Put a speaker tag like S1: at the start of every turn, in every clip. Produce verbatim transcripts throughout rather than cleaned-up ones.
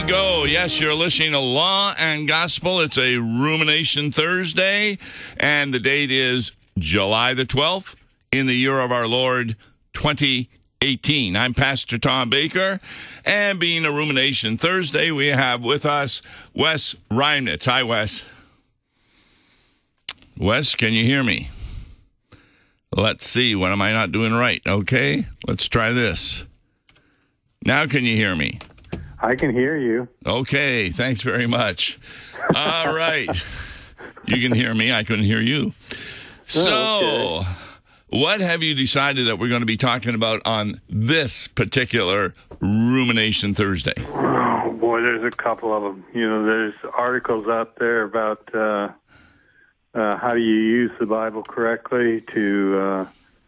S1: we go. Yes, you're listening to Law and Gospel. It's a Rumination Thursday, and the date is July the twelfth in the year of our Lord, twenty eighteen. I'm Pastor Tom Baker, and being a Rumination Thursday, we have with us Wes Reimnitz. Hi, Wes. Wes, can you hear me? Let's see. What am I not doing right? Okay, let's try this. Now can you hear me?
S2: I can hear you.
S1: Okay, thanks very much. All right. You can hear me. I couldn't hear you. So,
S2: oh, okay.
S1: What have you decided that we're going to be talking about on this particular Rumination Thursday?
S2: Oh, boy, there's a couple of them. You know, there's articles out there about uh, uh, how do you use the Bible correctly to... Uh,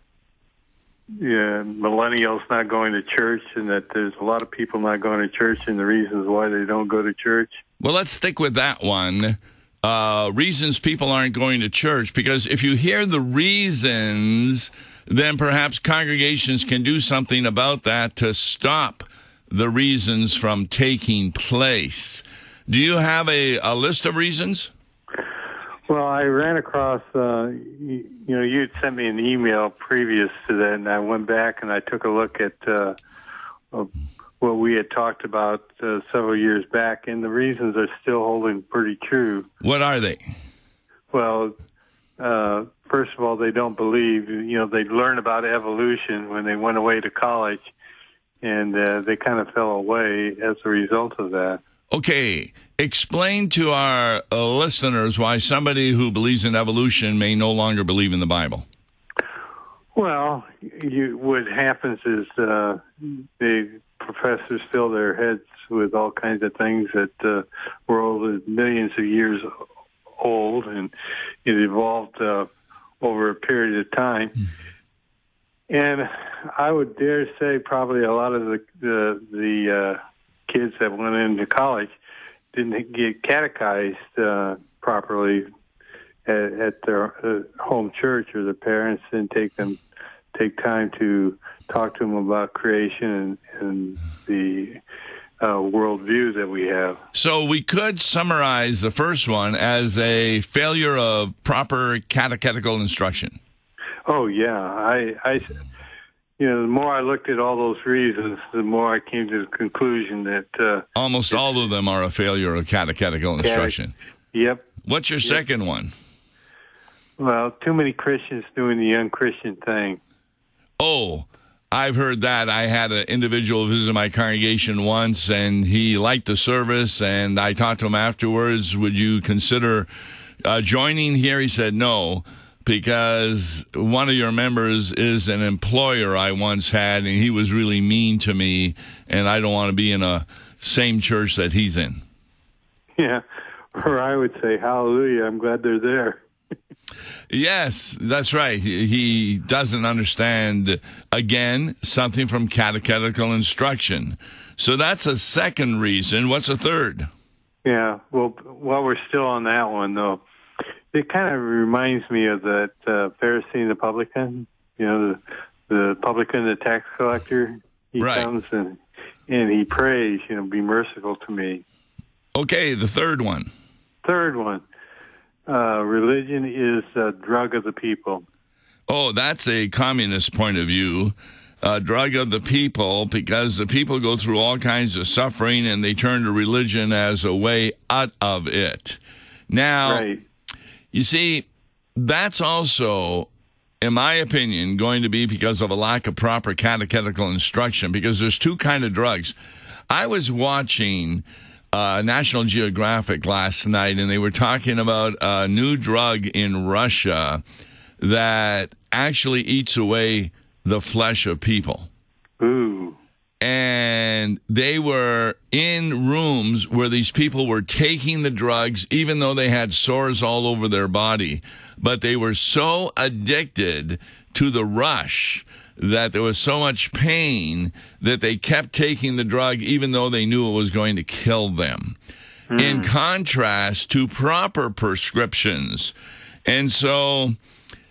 S2: Yeah, millennials not going to church, and that there's a lot of people not going to church, and the reasons why they don't go to church.
S1: Well, let's stick with that one. Uh, reasons people aren't going to church, because if you hear the reasons, then perhaps congregations can do something about that to stop the reasons from taking place. Do you have a, a list of reasons?
S2: Well, I ran across, uh, you, you know, you had sent me an email previous to that, and I went back and I took a look at uh, uh, what we had talked about uh, several years back, and the reasons are still holding pretty true.
S1: What are they?
S2: Well, uh, first of all, they don't believe, you know, they learned about evolution when they went away to college, and uh, they kind of fell away as a result of that.
S1: Okay, explain to our uh, listeners why somebody who believes in evolution may no longer believe in the Bible.
S2: Well, you, what happens is uh, the professors fill their heads with all kinds of things that uh, were over millions of years old, and it evolved uh, over a period of time. Mm-hmm. And I would dare say probably a lot of the the, the uh, kids that went into college didn't get catechized uh, properly at, at their uh, home church, or their parents didn't take them take time to talk to them about creation and, and the uh, worldview that we have. So
S1: we could summarize the first one as a failure of proper catechetical instruction.
S2: Oh yeah, I. I You know, the more I looked at all those reasons, the more I came to the conclusion that... Uh,
S1: Almost all of them are a failure of catechetical instruction.
S2: Yep.
S1: What's your
S2: yep.
S1: second one?
S2: Well, too many Christians doing the unchristian thing.
S1: Oh, I've heard that. I had an individual visit my congregation once, and he liked the service, and I talked to him afterwards, would you consider uh, joining here? He said no, because one of your members is an employer I once had, and he was really mean to me, and I don't want to be in a same church that he's in.
S2: Yeah, or I would say, hallelujah, I'm glad they're there.
S1: Yes, that's right. He doesn't understand, again, something from catechetical instruction. So that's a second reason. What's a third?
S2: Yeah, well, while we're still on that one, though, it kind of reminds me of that uh, Pharisee and the publican. You know, the, the publican, the tax collector. He
S1: right.
S2: comes and and he prays, you know, be merciful to me.
S1: Okay, the third one.
S2: Third one. Uh, religion is a drug of the people.
S1: Oh, that's a communist point of view. A drug of the people, because the people go through all kinds of suffering and they turn to religion as a way out of it. Now,
S2: right.
S1: You see, that's also, in my opinion, going to be because of a lack of proper catechetical instruction, because there's two kind of drugs. I was watching uh, National Geographic last night, and they were talking about a new drug in Russia that actually eats away the flesh of people.
S2: Ooh.
S1: And they were in rooms where these people were taking the drugs, even though they had sores all over their body. But they were so addicted to the rush that there was so much pain that they kept taking the drug, even though they knew it was going to kill them. Mm. In contrast to proper prescriptions. And so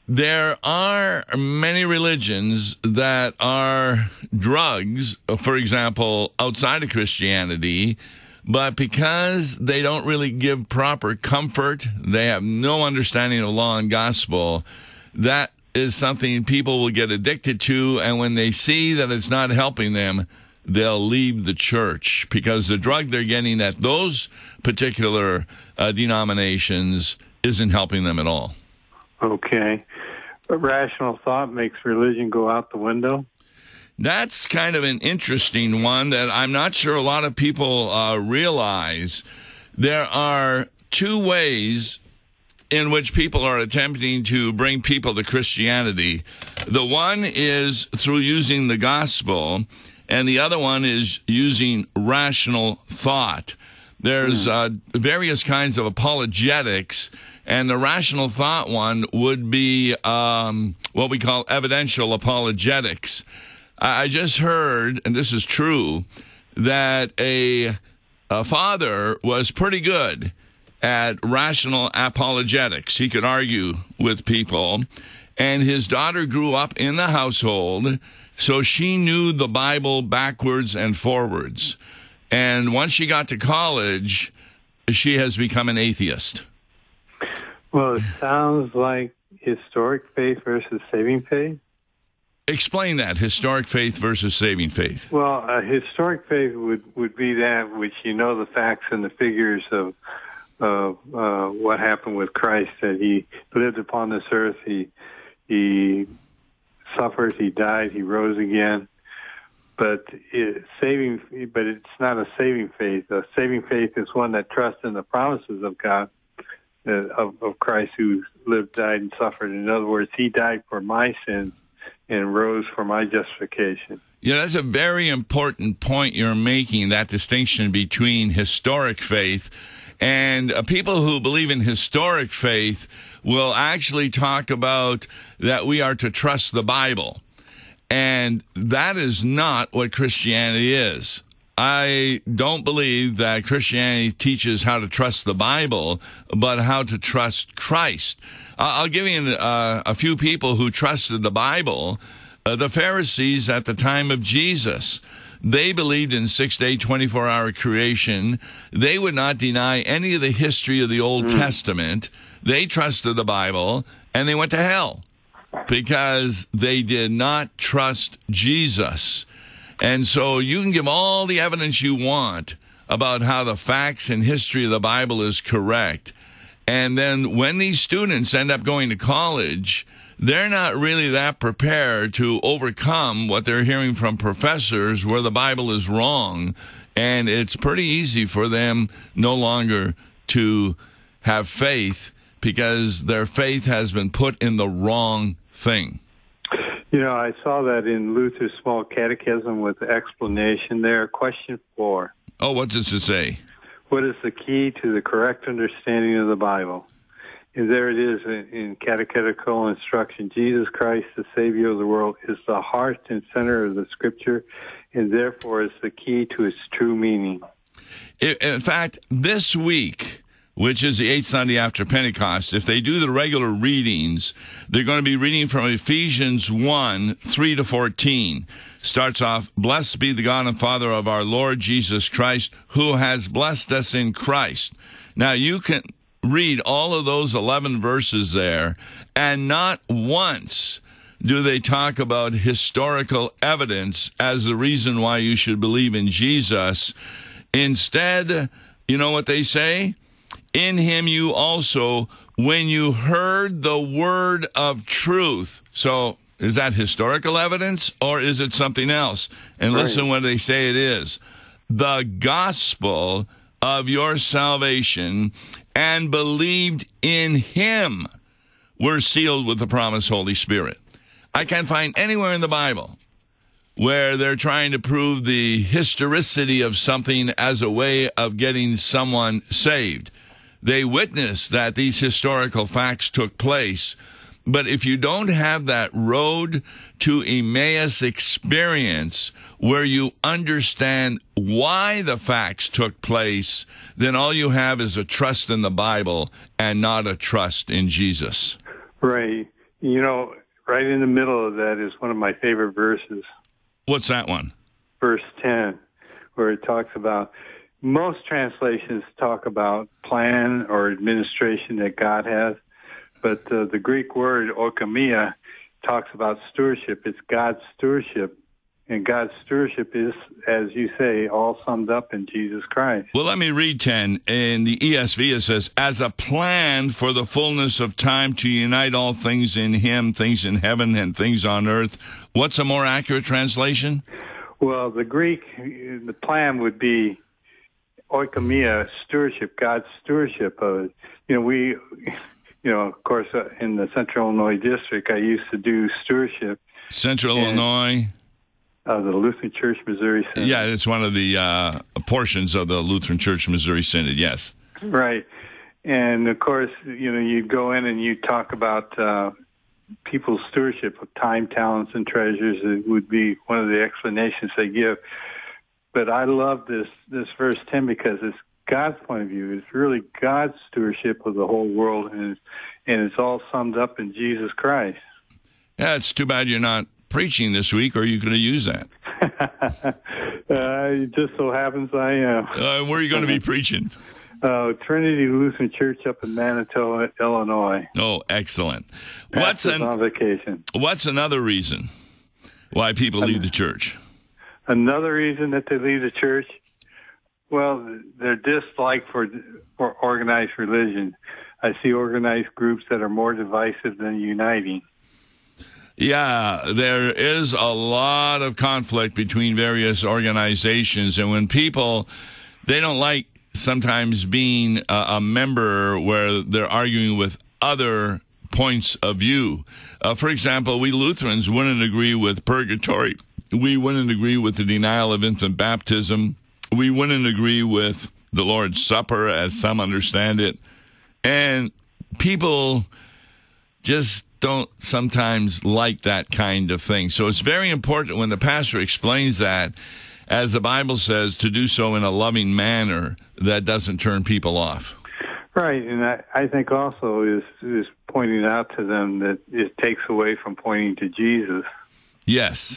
S1: there are many religions that are drugs, for example, outside of Christianity, but because they don't really give proper comfort, they have no understanding of law and gospel, that is something people will get addicted to, and when they see that it's not helping them, they'll leave the church because the drug they're getting at those particular uh, denominations isn't helping them at all.
S2: Okay. But rational thought makes religion go out the window?
S1: That's kind of an interesting one that I'm not sure a lot of people uh, realize. There are two ways in which people are attempting to bring people to Christianity. The one is through using the gospel, and the other one is using rational thought. There's uh, various kinds of apologetics, and the rational thought one would be um, what we call evidential apologetics. I just heard, and this is true, that a, a father was pretty good at rational apologetics. He could argue with people, and his daughter grew up in the household, so she knew the Bible backwards and forwards. And once she got to college, she has become an atheist.
S2: Well, it sounds like historic faith versus saving faith.
S1: Explain that, historic faith versus saving faith.
S2: Well, uh, historic faith would, would be that which you know the facts and the figures of of uh, what happened with Christ, that he lived upon this earth, he he suffered, he died, he rose again. But it, saving, but it's not a saving faith. A saving faith is one that trusts in the promises of God, uh, of, of Christ, who lived, died, and suffered. In other words, he died for my sins and rose for my justification.
S1: Yeah, that's a very important point you're making, that distinction between historic faith and uh, people who believe in historic faith will actually talk about that we are to trust the Bible. And that is not what Christianity is. I don't believe that Christianity teaches how to trust the Bible, but how to trust Christ. I'll give you uh, a few people who trusted the Bible. Uh, the Pharisees at the time of Jesus, they believed in six-day, twenty-four hour creation. They would not deny any of the history of the Old mm. Testament. They trusted the Bible, and they went to hell because they did not trust Jesus. And so you can give all the evidence you want about how the facts and history of the Bible is correct. And then when these students end up going to college, they're not really that prepared to overcome what they're hearing from professors where the Bible is wrong. And it's pretty easy for them no longer to have faith because their faith has been put in the wrong thing.
S2: You know, I saw that in Luther's Small Catechism with the explanation there. Question four.
S1: Oh, what does it say?
S2: What is the key to the correct understanding of the Bible? And there it is in, in catechetical instruction. Jesus Christ, the Savior of the world, is the heart and center of the Scripture, and therefore is the key to its true meaning.
S1: In fact, this week, which is the eighth Sunday after Pentecost, if they do the regular readings, they're going to be reading from Ephesians one, three to fourteen. Starts off, "Blessed be the God and Father of our Lord Jesus Christ, who has blessed us in Christ." Now, you can read all of those eleven verses there, and not once do they talk about historical evidence as the reason why you should believe in Jesus. Instead, you know what they say? In him you also, when you heard the word of truth. So is that historical evidence or is it something else? And
S2: right.
S1: Listen what they say it is. The gospel of your salvation, and believed in him, were sealed with the promised Holy Spirit. I can't find anywhere in the Bible where they're trying to prove the historicity of something as a way of getting someone saved. They witness that these historical facts took place, but if you don't have that road to Emmaus experience where you understand why the facts took place, then all you have is a trust in the Bible and not a trust in Jesus.
S2: Right. You know, right in the middle of that is one of my favorite verses.
S1: What's that one?
S2: Verse ten, where it talks about, most translations talk about plan or administration that God has, but uh, the Greek word oikoumia talks about stewardship. It's God's stewardship. And God's stewardship is, as you say, all summed up in Jesus Christ.
S1: Well, let me read ten. In the E S V, it says, as a plan for the fullness of time to unite all things in him, things in heaven and things on earth. What's a more accurate translation?
S2: Well, the Greek, the plan would be oikoumia, stewardship, God's stewardship of it. You know, we, you know, of course, uh, in the Central Illinois District, I used to do stewardship.
S1: Central
S2: and,
S1: Illinois?
S2: Uh, the Lutheran Church Missouri Synod.
S1: Yeah, it's one of the uh, portions of the Lutheran Church Missouri Synod, yes.
S2: Right. And, of course, you know, you go in and you talk about uh, people's stewardship of time, talents, and treasures. It would be one of the explanations they give. But I love this, this verse ten because it's God's point of view. It's really God's stewardship of the whole world, and it's, and it's all summed up in Jesus Christ.
S1: Yeah, it's too bad you're not preaching this week, or are you going to use that?
S2: uh, it just so happens I am.
S1: Uh, where are you going to be preaching?
S2: Uh, Trinity Lutheran Church up in Manitoba, Illinois.
S1: Oh, excellent. What's
S2: an, on vacation.
S1: What's another reason why people leave the church?
S2: Another reason that they leave the church? Well, their dislike for for organized religion. I see organized groups that are more divisive than uniting.
S1: Yeah, there is a lot of conflict between various organizations, and when people, they don't like sometimes being a, a member where they're arguing with other points of view. Uh, for example, we Lutherans wouldn't agree with purgatory. We wouldn't agree with the denial of infant baptism. We wouldn't agree with the Lord's Supper, as some understand it. And people just don't sometimes like that kind of thing. So it's very important when the pastor explains that, as the Bible says, to do so in a loving manner that doesn't turn people off.
S2: Right, and I, I think also is is pointing out to them that it takes away from pointing to Jesus.
S1: Yes.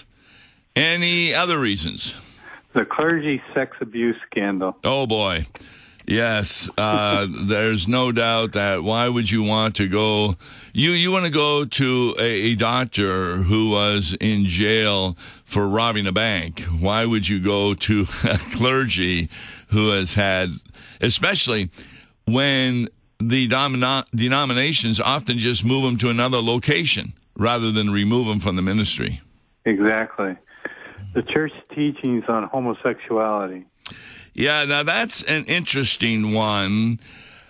S1: Any other reasons?
S2: The clergy sex abuse scandal.
S1: Oh, boy. Yes, uh, there's no doubt that why would you want to go, you, you want to go to a, a doctor who was in jail for robbing a bank. Why would you go to a clergy who has had, especially when the domino- denominations often just move them to another location rather than remove them from the ministry?
S2: Exactly. The church teachings on homosexuality.
S1: Yeah, now that's an interesting one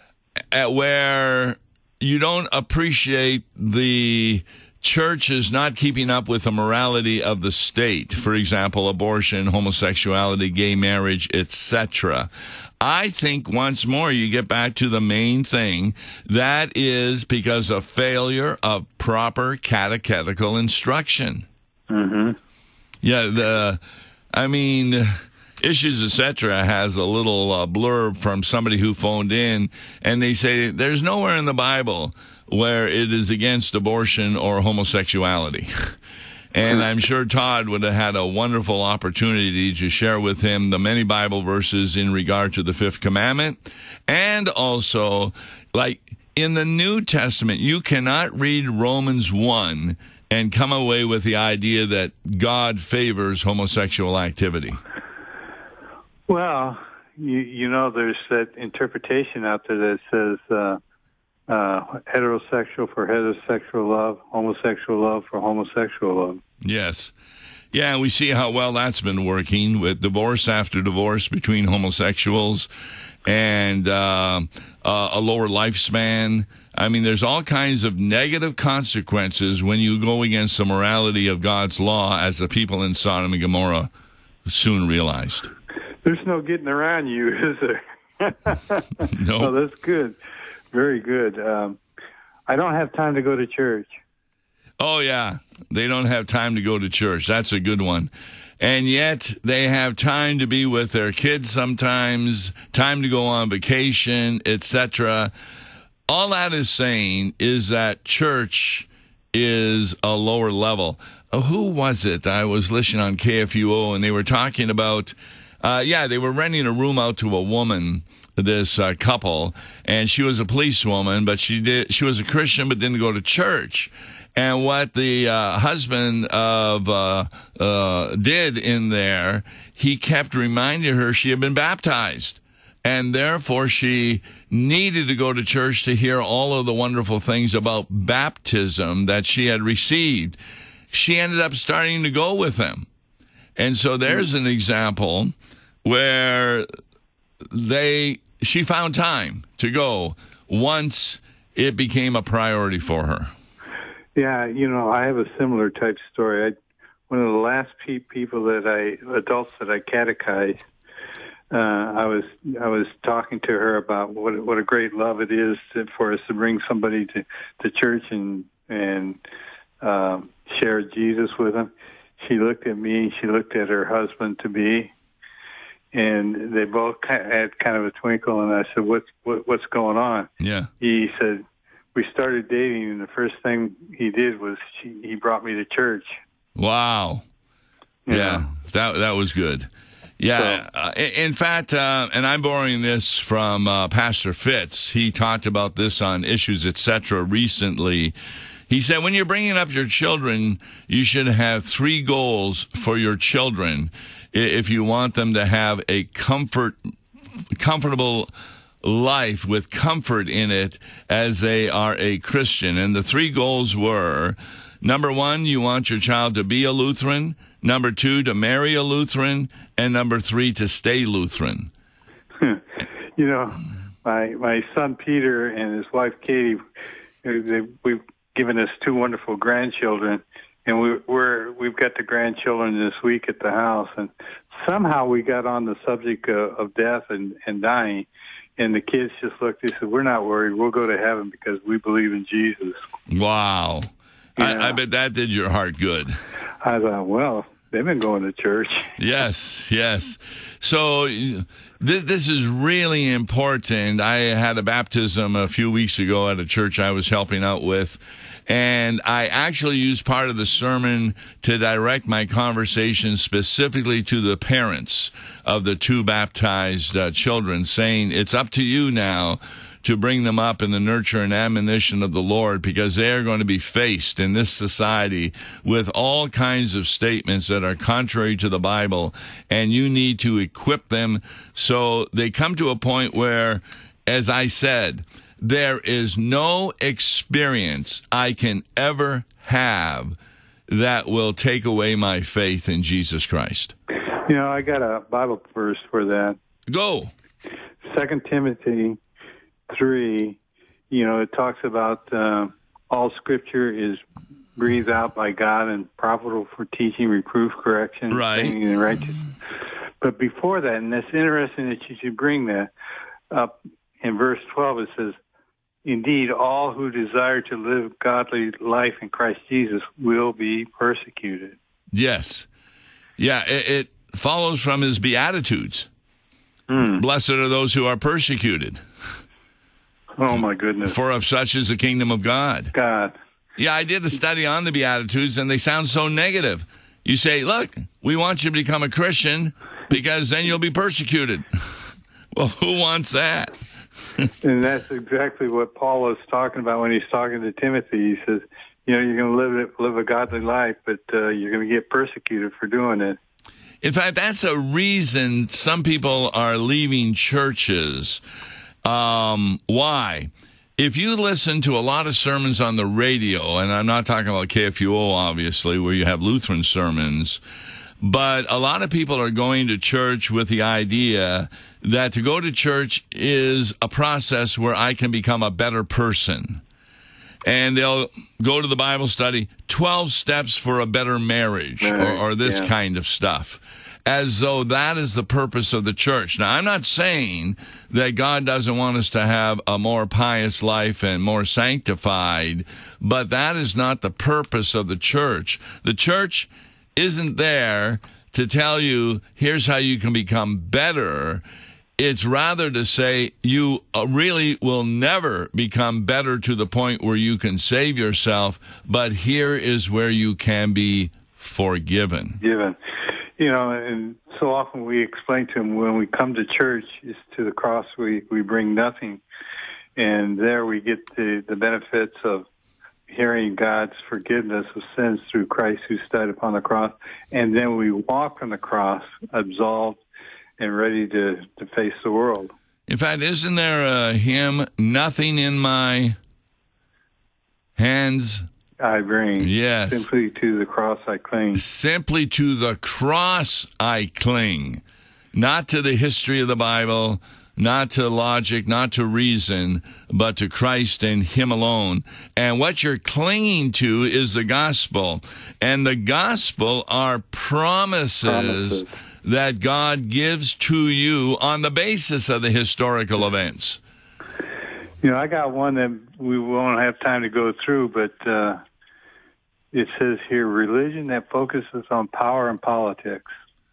S1: at where you don't appreciate the church is not keeping up with the morality of the state. For example, abortion, homosexuality, gay marriage, et cetera. I think once more you get back to the main thing. That is because of failure of proper catechetical instruction.
S2: Mm-hmm.
S1: Yeah, the, I mean, Issues, et cetera has a little uh, blurb from somebody who phoned in, and they say there's nowhere in the Bible where it is against abortion or homosexuality. And I'm sure Todd would have had a wonderful opportunity to share with him the many Bible verses in regard to the fifth commandment. And also, like in the New Testament, you cannot read Romans one and come away with the idea that God favors homosexual activity.
S2: Well, you, you know, there's that interpretation out there that says uh, uh, heterosexual for heterosexual love, homosexual love for homosexual love.
S1: Yes. Yeah, and we see how well that's been working with divorce after divorce between homosexuals and uh, uh, a lower lifespan. I mean, there's all kinds of negative consequences when you go against the morality of God's law, as the people in Sodom and Gomorrah soon realized.
S2: There's no getting around you, is there?
S1: No.
S2: Oh, that's good. Very good. Um, I don't have time to go to church.
S1: Oh, yeah. They don't have time to go to church. That's a good one. And yet they have time to be with their kids sometimes, time to go on vacation, et cetera. All that is saying is that church is a lower level. Uh, who was it? I was listening on K F U O, and they were talking about, uh, yeah, they were renting a room out to a woman, this uh, couple, and she was a policewoman, but she did she was a Christian but didn't go to church. And what the uh, husband of uh, uh, did in there, he kept reminding her she had been baptized. And therefore, she needed to go to church to hear all of the wonderful things about baptism that she had received. She ended up starting to go with them. And so there's an example where they she found time to go once it became a priority for her.
S2: Yeah, you know, I have a similar type story. I, one of the last pe- people that I, adults that I catechized, uh, I was I was talking to her about what what a great love it is to, for us to bring somebody to, to church and and um, share Jesus with them. She looked at me, she looked at her husband to be, and they both had kind of a twinkle. And I said, "What's what, what's going on?"
S1: Yeah.
S2: He said, "We started dating, and the first thing he did was she, he brought me to church."
S1: Wow. Yeah, yeah that that was good. Yeah. So, uh, in fact, uh, and I'm borrowing this from uh, Pastor Fitz. He talked about this on Issues, et cetera recently. He said, when you're bringing up your children, you should have three goals for your children if you want them to have a comfort, comfortable life with comfort in it as they are a Christian. And the three goals were, number one, you want your child to be a Lutheran. Number two, to marry a Lutheran. And number three, to stay Lutheran.
S2: You know, my my son Peter and his wife Katie, they, we've given us two wonderful grandchildren, and we, we're we've got the grandchildren this week at the house, and somehow we got on the subject of, of death and, and dying, and the kids just looked. They said, "We're not worried. We'll go to heaven because we believe in Jesus." Wow,
S1: yeah. I, I bet that did your heart good.
S2: I thought, well, they've been going to church.
S1: Yes, yes. So th- this is really important. I had a baptism a few weeks ago at a church I was helping out with, and I actually used part of the sermon to direct my conversation specifically to the parents of the two baptized uh, children, saying, it's up to you now to bring them up in the nurture and admonition of the Lord, because they are going to be faced in this society with all kinds of statements that are contrary to the Bible, and you need to equip them so they come to a point where, as I said, there is no experience I can ever have that will take away my faith in Jesus Christ.
S2: You know, I got a Bible verse for that.
S1: Go.
S2: Second Timothy three, you know, it talks about uh, all Scripture is breathed out by God and profitable for teaching, reproof, correction,
S1: right,
S2: training in righteousness. But before that, and it's interesting that you should bring that up, in verse twelve it says, indeed, all who desire to live godly life in Christ Jesus will be persecuted.
S1: Yes. Yeah, it, it follows from his Beatitudes.
S2: Hmm.
S1: Blessed are those who are persecuted.
S2: Oh, my goodness.
S1: For of such is the kingdom of God.
S2: God.
S1: Yeah, I did a study on the Beatitudes, and they sound so negative. You say, look, we want you to become a Christian because then you'll be persecuted. Well, who wants that?
S2: And that's exactly what Paul is talking about when he's talking to Timothy. He says, you know, you're going to live live a godly life, but uh, you're going to get persecuted for doing it.
S1: In fact, that's a reason some people are leaving churches. Um, why? If you listen to a lot of sermons on the radio, and I'm not talking about K F U O, obviously, where you have Lutheran sermons, but a lot of people are going to church with the idea that to go to church is a process where I can become a better person. And they'll go to the Bible study, twelve steps for a better marriage, or, or this yeah. kind of stuff, as though that is the purpose of the church. Now, I'm not saying that God doesn't want us to have a more pious life and more sanctified, but that is not the purpose of the church. The church isn't there to tell you, here's how you can become better. It's rather to say you really will never become better to the point where you can save yourself, but here is where you can be forgiven.
S2: Given. You know, and so often we explain to them when we come to church, is to the cross we, we bring nothing. And there we get the, the benefits of hearing God's forgiveness of sins through Christ who died upon the cross. And then we walk on the cross absolved and ready to, to face the world.
S1: In fact, isn't there a hymn, nothing in my hands
S2: I bring.
S1: Yes.
S2: Simply to the cross I cling.
S1: Simply to the cross I cling. Not to the history of the Bible, not to logic, not to reason, but to Christ and Him alone. And what you're clinging to is the gospel. And the gospel are promises, promises. that God gives to you on the basis of the historical events.
S2: You know, I got one that we won't have time to go through, but uh, it says here, religion that focuses on power and politics.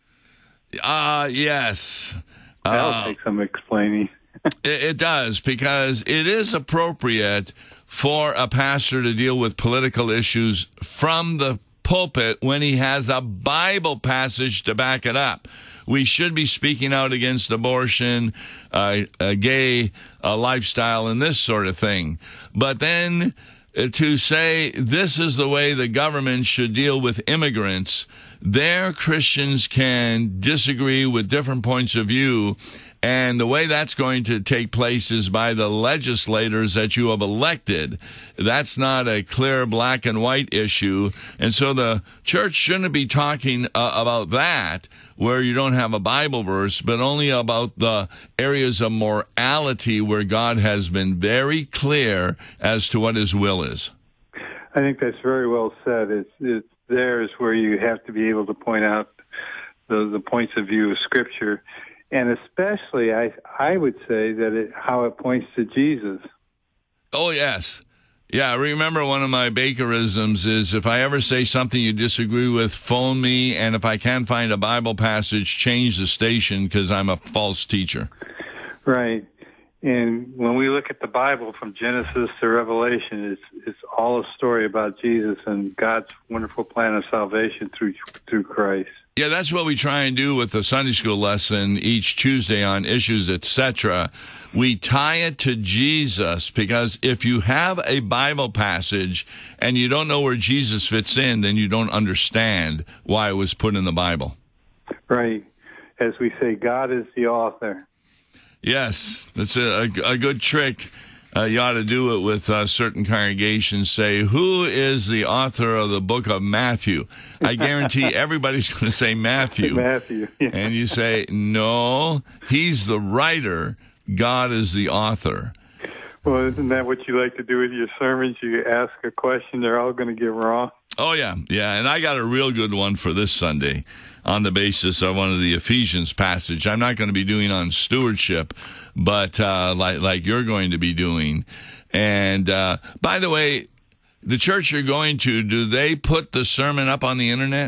S1: Ah, uh, yes.
S2: That'll
S1: uh,
S2: take some explaining.
S1: it, it does, because it is appropriate for a pastor to deal with political issues from the pulpit when he has a Bible passage to back it up. We should be speaking out against abortion, uh, a gay uh, lifestyle, and this sort of thing. But then uh, to say this is the way the government should deal with immigrants, there Christians can disagree with different points of view. And the way that's going to take place is by the legislators that you have elected. That's not a clear black and white issue. And so the church shouldn't be talking uh, about that, where you don't have a Bible verse, but only about the areas of morality where God has been very clear as to what His will is.
S2: I think that's very well said. It's, it's there is where you have to be able to point out the, the points of view of Scripture. And especially, I I would say that it, how it points to Jesus.
S1: Oh, yes. Yeah, remember one of my Bakerisms is if I ever say something you disagree with, phone me. And if I can't find a Bible passage, change the station because I'm a false teacher.
S2: Right. And when we look at the Bible from Genesis to Revelation, it's it's all a story about Jesus and God's wonderful plan of salvation through through Christ.
S1: Yeah, that's what we try and do with the Sunday school lesson each Tuesday on issues, et cetera. We tie it to Jesus, because if you have a Bible passage and you don't know where Jesus fits in, then you don't understand why it was put in the Bible.
S2: Right. As we say, God is the author.
S1: Yes, that's a, a, a good trick. Uh, you ought to do it with uh, certain congregations. Say, who is the author of the book of Matthew? I guarantee everybody's going to say Matthew.
S2: Matthew. Yeah.
S1: And you say, no, he's the writer. God is the author.
S2: Well, isn't that what you like to do with your sermons? You ask a question, they're all going to get wrong.
S1: Oh, yeah. Yeah, and I got a real good one for this Sunday on the basis of one of the Ephesians passage. I'm not going to be doing on stewardship, but uh, like like you're going to be doing. And uh, by the way, the church you're going to, do they put the sermon up on the internet?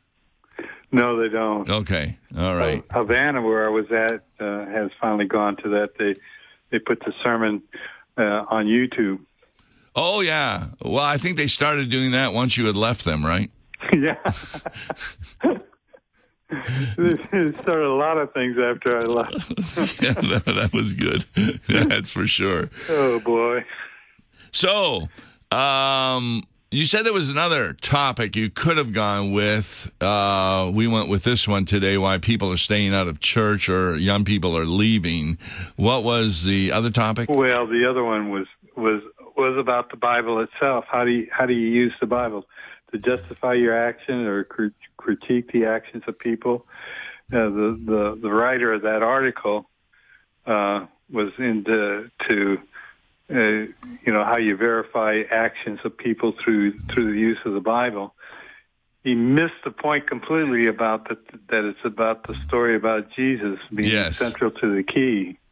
S2: No, they don't.
S1: Okay. All right.
S2: Uh, Havana, where I was at, uh, has finally gone to that. They they put the sermon uh, on YouTube.
S1: Oh, yeah. Well, I think they started doing that once you had left them, right?
S2: Yeah. It started a lot of things after I left.
S1: Yeah, that, that was good. That's for sure.
S2: Oh, boy.
S1: So, um, you said there was another topic you could have gone with. Uh, we went with this one today, why people are staying out of church or young people are leaving. What was the other topic?
S2: Well, the other one was was was about the Bible itself. How do you, how do you use the Bible to justify your action or cr- critique the actions of people? Uh, the, the the writer of that article uh, was into to uh, you know how you verify actions of people through through the use of the Bible. He missed the point completely about that that it's about the story about Jesus being
S1: yes.
S2: central to the key.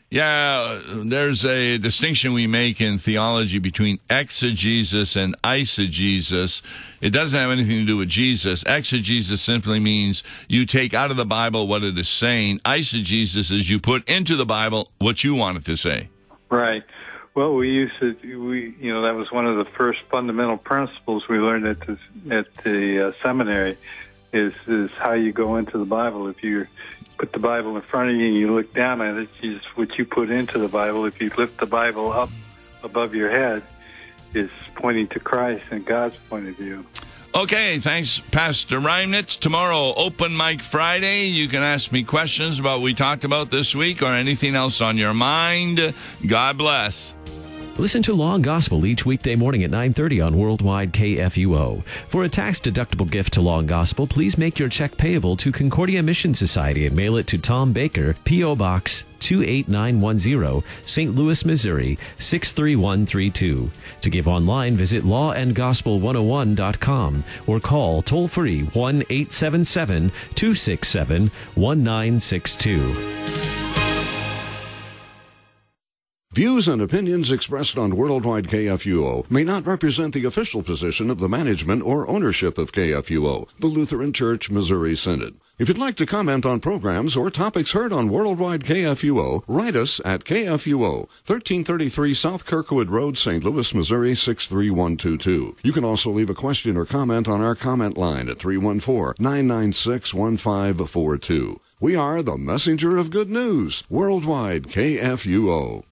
S1: Yeah, there's a distinction we make in theology between exegesis and eisegesis. It doesn't have anything to do with Jesus. Exegesis simply means you take out of the Bible what it is saying. Eisegesis is you put into the Bible what you want it to say.
S2: Right. Well, we used to, we, you know, that was one of the first fundamental principles we learned at the, at the uh, seminary is, is how you go into the Bible. If you put the Bible in front of you and you look down at it, is what you put into the Bible. If you lift the Bible up above your head, is pointing to Christ and God's point of view.
S1: Okay, thanks, Pastor Reimnitz. Tomorrow, Open Mic Friday. You can ask me questions about what we talked about this week or anything else on your mind. God bless.
S3: Listen to Law and Gospel each weekday morning at nine thirty on Worldwide K F U O. For a tax-deductible gift to Law and Gospel, please make your check payable to Concordia Mission Society and mail it to Tom Baker, P O. Box two eight nine one zero, Saint Louis, Missouri six three one three two. To give online, visit law and gospel one oh one dot com or call toll-free one eight seven seven, two six seven, one nine six two.
S4: Views and opinions expressed on Worldwide K F U O may not represent the official position of the management or ownership of K F U O, the Lutheran Church Missouri Synod. If you'd like to comment on programs or topics heard on Worldwide K F U O, write us at K F U O, thirteen thirty-three South Kirkwood Road, Saint Louis, Missouri six three one two two. You can also leave a question or comment on our comment line at three one four, nine nine six, one five four two. We are the messenger of good news, Worldwide K F U O.